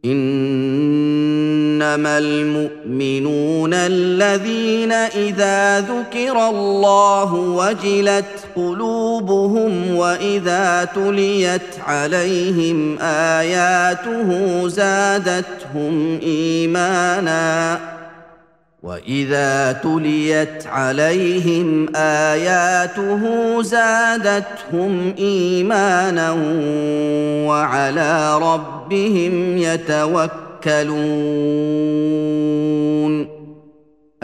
إنما المؤمنون الذين إذا ذكر الله وجلت قلوبهم وإذا تليت عليهم آياته زادتهم إيمانا وعلى ربهم يتوكلون